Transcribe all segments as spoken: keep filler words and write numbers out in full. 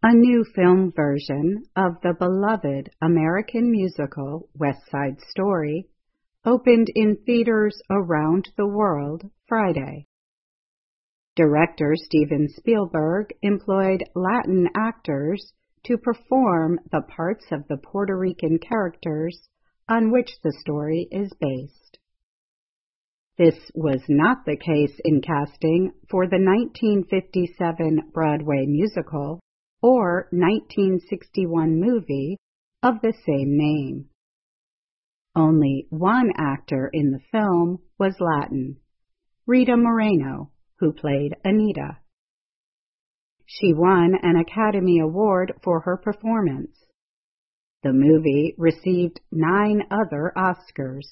A new film version of the beloved American musical West Side Story opened in theaters around the world Friday. Director Steven Spielberg employed Latin actors to perform the parts of the Puerto Rican characters on which the story is based. This was not the case in casting for the nineteen fifty-seven Broadway musical or nineteen sixty-one movie of the same name. Only one actor in the film was Latin, Rita Moreno, who played Anita. She won an Academy Award for her performance. The movie received nine other Oscars.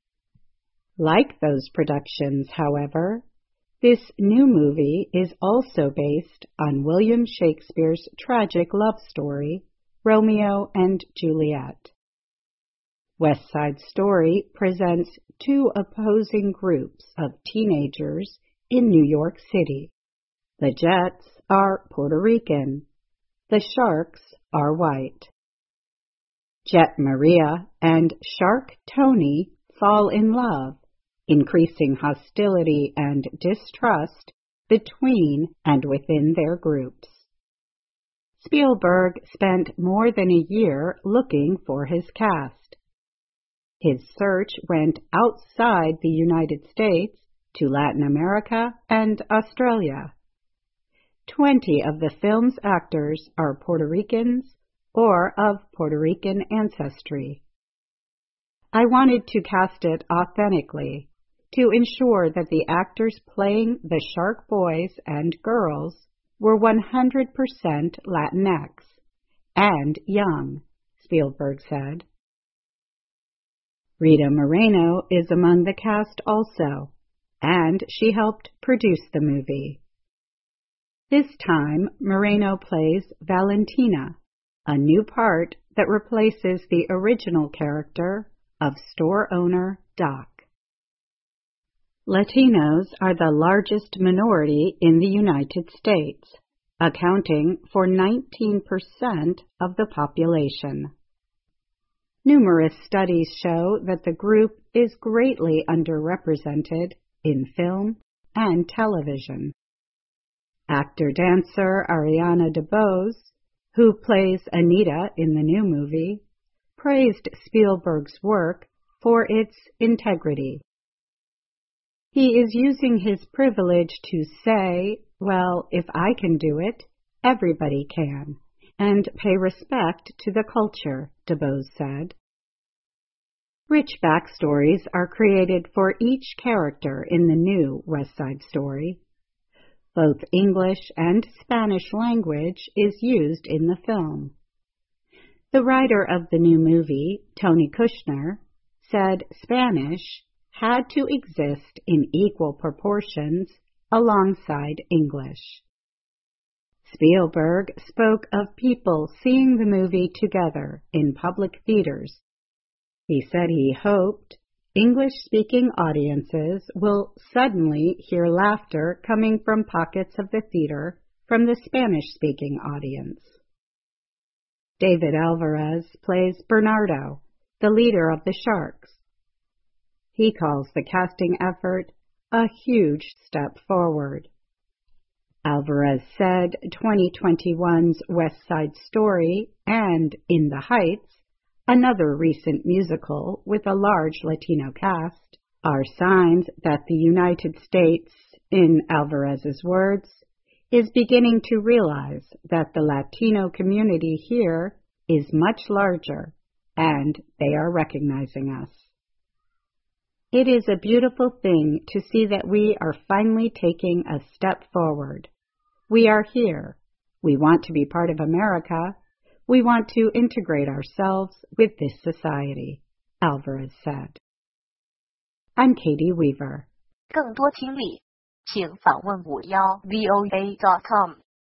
Like those productions, however, this new movie is also based on William Shakespeare's tragic love story, Romeo and Juliet. West Side Story presents two opposing groups of teenagers in New York City. The Jets are Puerto Rican. The Sharks are white. Jet Maria and Shark Tony fall in love, increasing hostility and distrust between and within their groups. Spielberg spent more than a year looking for his cast. His search went outside the United States to Latin America and Australia. Twenty of the film's actors are Puerto Ricans or of Puerto Rican ancestry. I wanted to cast it authentically, to ensure that the actors playing the Shark boys and girls were one hundred percent Latinx and young, Spielberg said. Rita Moreno is among the cast also, and she helped produce the movie. This time, Moreno plays Valentina, a new part that replaces the original character of store owner Doc. Latinos are the largest minority in the United States, accounting for nineteen percent of the population. Numerous studies show that the group is greatly underrepresented in film and television. Actor-dancer Ariana DeBose, who plays Anita in the new movie, praised Spielberg's work for its integrity. He is using his privilege to say, well, if I can do it, everybody can, and pay respect to the culture, DeBose said. Rich backstories are created for each character in the new West Side Story. Both English and Spanish language is used in the film. The writer of the new movie, Tony Kushner, said Spanish had to exist in equal proportions alongside English. Spielberg spoke of people seeing the movie together in public theaters. He said he hoped English-speaking audiences will suddenly hear laughter coming from pockets of the theater from the Spanish-speaking audience. David Alvarez plays Bernardo, the leader of the Sharks. He calls the casting effort a huge step forward. Alvarez said twenty twenty-one's West Side Story and In the Heights, another recent musical with a large Latino cast, are signs that the United States, in Alvarez's words, is beginning to realize that the Latino community here is much larger, and they are recognizing us. It is a beautiful thing to see that we are finally taking a step forward. We are here. We want to be part of America. We want to integrate ourselves with this society, Alvarez said. I'm Katie Weaver. 更多听力，请访问五幺 V O A dot com。